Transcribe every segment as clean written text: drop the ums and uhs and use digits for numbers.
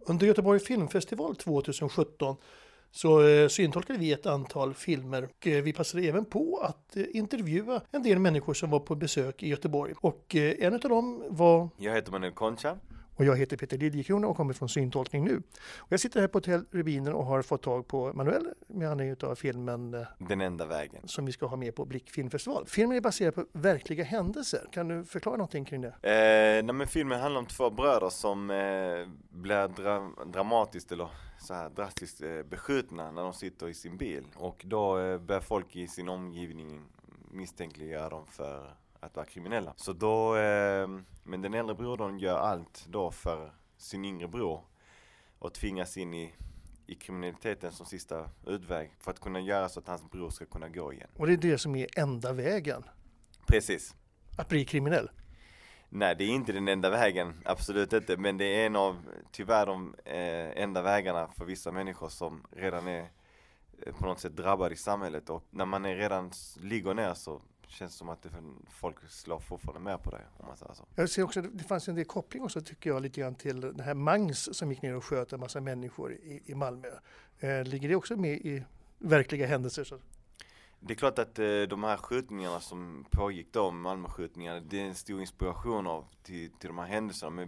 Under Göteborg Filmfestival 2017 så syntolkade vi ett antal filmer och vi passade även på att intervjua en del människor som var på besök i Göteborg. Och en av dem var... Jag heter Manuel Concha. Och jag heter Peter Liljekrona och kommer från Syntolkning nu. Och jag sitter här på Hotell Rubiner och har fått tag på Manuel med anledning av filmen Den enda vägen. Som vi ska ha med på Blick Filmfestival. Filmen är baserad på verkliga händelser. Kan du förklara någonting kring det? Men filmen handlar om två bröder som blir dramatiskt eller så här drastiskt beskjutna när de sitter i sin bil. Och då börjar folk i sin omgivning misstänkliggöra dem för att vara kriminella. Så då, men den äldre brodern gör allt då för sin yngre bror och tvingas in i kriminaliteten som sista utväg för att kunna göra så att hans bror ska kunna gå igen. Och det är det som är enda vägen? Precis. Att bli kriminell? Nej, det är inte den enda vägen, absolut inte. Men det är en av, tyvärr, de enda vägarna för vissa människor som redan är på något sätt drabbade i samhället. Och när man redan ligger ner så känns det som att folk slår fortfarande med på det, om man säger så. Jag ser också, det fanns en del koppling också tycker jag lite grann till den här Mangs som gick ner och sköt en massa människor i Malmö. Ligger det också med i verkliga händelser? Så? Det är klart att de här skjutningarna som pågick då, Malmöskjutningarna, det är en stor inspiration till de här händelserna. Men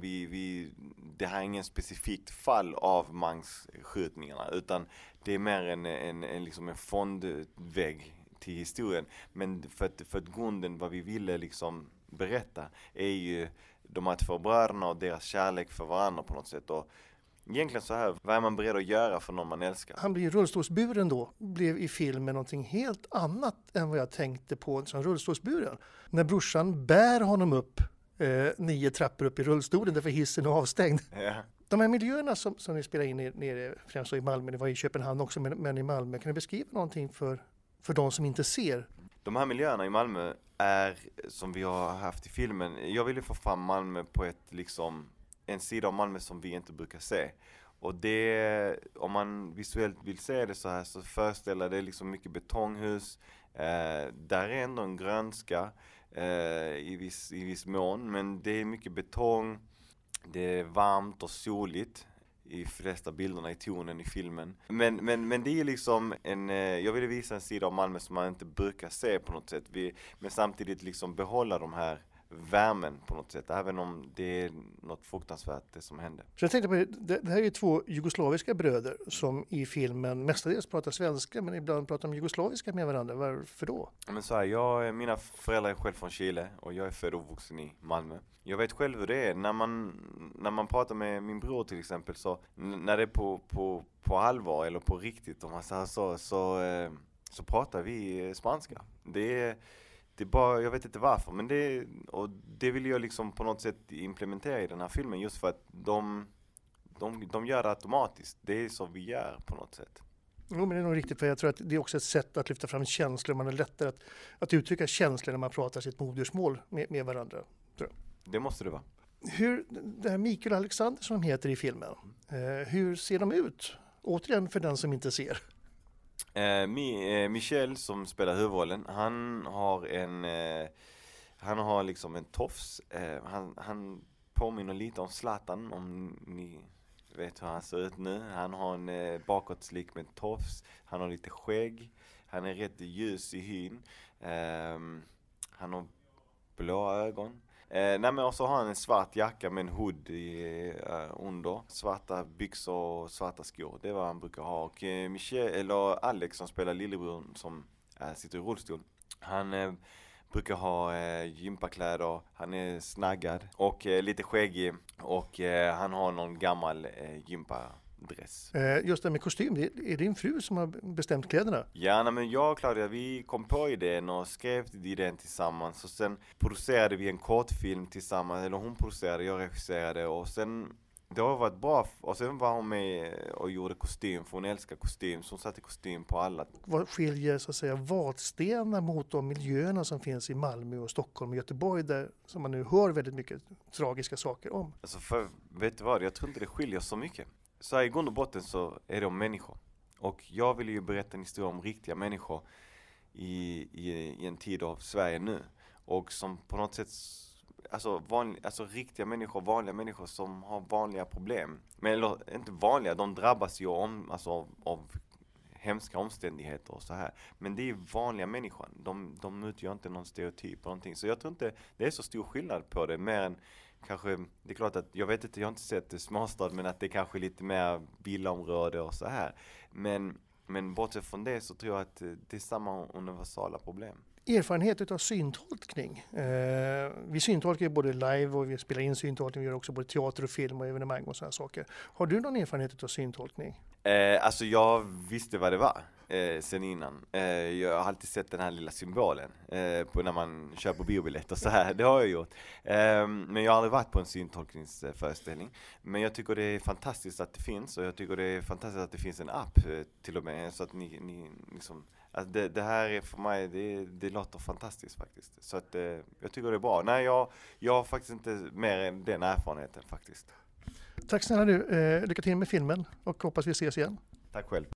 det här är ingen specifikt fall av Mangs-skjutningarna, utan det är mer en fondvägg till historien. Men för att grunden, vad vi ville liksom berätta, är ju de här två bröderna och deras kärlek för varandra på något sätt. Och egentligen så här, vad är man beredd att göra för någon man älskar? Han blir rullstolsburen då, blev i filmen någonting helt annat än vad jag tänkte på som rullstolsburen. När brorsan bär honom upp 9 trappor upp i rullstolen därför hissen är avstängd. Ja. De här miljöerna som ni spelar in nere främst i Malmö, det var i Köpenhamn också, men i Malmö, kan du beskriva någonting för de som inte ser? De här miljöerna i Malmö är, som vi har haft i filmen, jag ville få fram Malmö på en sida av Malmö som vi inte brukar se. Och det, om man visuellt vill se det så här, så föreställer det liksom mycket betonghus. Där är ändå en grönska i viss mån, men det är mycket betong. Det är varmt och soligt i flesta bilderna i tonen i filmen. Men det är liksom jag ville visa en sida av Malmö som man inte brukar se på något sätt. Men samtidigt liksom behålla de här värmen på något sätt, även om det är något fruktansvärt det som hände. Så jag tänkte på det här är ju 2 jugoslaviska bröder som i filmen mestadels pratar svenska men ibland pratar de jugoslaviska med varandra. Varför då? Men så här, mina föräldrar är själv från Chile och jag är född och uppvuxen i Malmö. Jag vet själv hur det är när man pratar med min bror till exempel, så när det är på allvar eller på riktigt, om man säger så pratar vi spanska. Det är bara, jag vet inte varför, men det vill jag liksom på något sätt implementera i den här filmen, just för att de gör det automatiskt. Det är så vi gör på något sätt. Jo, men det är nog riktigt, för jag tror att det är också ett sätt att lyfta fram känslor. Man är lättare att uttrycka känslor när man pratar sitt modersmål med varandra, tror jag. Det måste det vara. Det här Mikael och Alexander som de heter i filmen, hur ser de ut? Återigen för den som inte ser. Michel som spelar huvudrollen, han har liksom en tofs. Han påminner lite om Zlatan, om ni vet hur han ser ut nu. Han har en bakåtslik med tofs. Han har lite skägg. Han är rätt ljus i hyn. Han har blå ögon. Och så har han en svart jacka med en hood under. Svarta byxor och svarta skor. Det är vad han brukar ha. Och Alex som spelar lillebror som sitter i rullstol. Han brukar ha gympakläder. Han är snaggad och lite skäggig. Och han har någon gammal gympadress. Just det med kostym, är din fru som har bestämt kläderna? Ja, men jag och Claudia, vi kom på idén och skrev idén tillsammans. Och sen producerade vi en kortfilm tillsammans. Eller hon producerade, jag regisserade. Och sen, det har varit bra. Och sen var hon med och gjorde kostym, för hon älskar kostym. Så hon satte kostym på alla. Vad skiljer så att säga Vadstena mot de miljöerna som finns i Malmö och Stockholm och Göteborg, där som man nu hör väldigt mycket tragiska saker om? Alltså vet du vad, jag tror inte det skiljer så mycket. Så i grund och botten så är det om människor. Och jag vill ju berätta en historia om riktiga människor i en tid av Sverige nu. Och som på något sätt alltså riktiga människor, vanliga människor som har vanliga problem. Men eller, inte vanliga, de drabbas ju av hemska omständigheter och så här. Men det är ju vanliga människor. De utgör inte någon stereotyp eller någonting. Så jag tror inte det är så stor skillnad på det. Mer än kanske, det är klart att, jag vet inte, jag har inte sett det småstad, men att det kanske är lite mer villaområde och så här. Men bortsett från det så tror jag att det är samma universala problem. Erfarenhet av syntolkning. Vi syntolkar ju både live och vi spelar in syntolkning. Vi gör också både teater och film och evenemang och sådana saker. Har du någon erfarenhet av syntolkning? Alltså jag visste vad det var sen innan. Jag har alltid sett den här lilla symbolen på när man köper biobiljett och så här. Det har jag gjort. Men jag har aldrig varit på en syntolkningsföreställning. Men jag tycker det är fantastiskt att det finns, och jag tycker det är fantastiskt att det finns en app till och med, så att ni liksom, alltså det här är för mig, det låter fantastiskt faktiskt. Så att jag tycker det är bra. Nej, jag har faktiskt inte mer än den erfarenheten faktiskt. Tack snälla du. Lycka till med filmen och hoppas vi ses igen. Tack själv.